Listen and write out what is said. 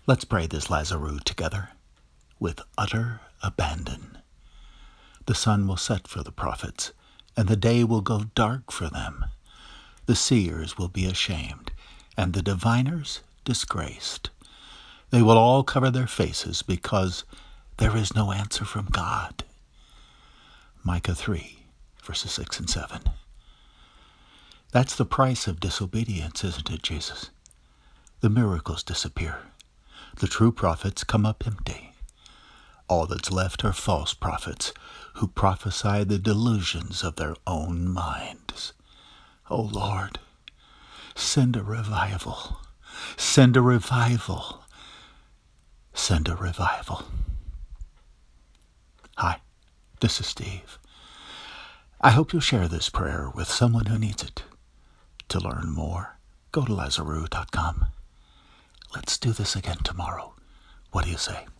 Let's pray this Lazarus together. With utter abandon. The sun will set for the prophets, and the day will go dark for them. The seers will be ashamed, and the diviners disgraced. They will all cover their faces because there is no answer from God. Micah 3, verses 6 and 7. That's the price of disobedience, isn't it, Jesus? The miracles disappear. The true prophets come up empty. All that's left are false prophets who prophesy the delusions of their own minds. Oh Lord, send a revival. Send a revival. Send a revival. Hi, this is Steve. I hope you'll share this prayer with someone who needs it. To learn more, go to Lazarus.com. Let's do this again tomorrow. What do you say?